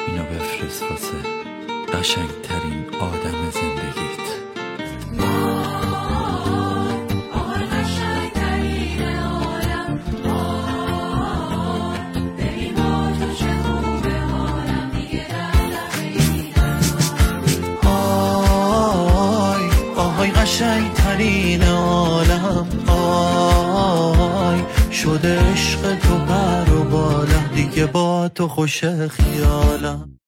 اینو بفرست واسه قشنگترین آدم زندگیت. قشنگترین عالم، آی شده عشق تو پر و بالم، دیگه با تو خوش خیالم.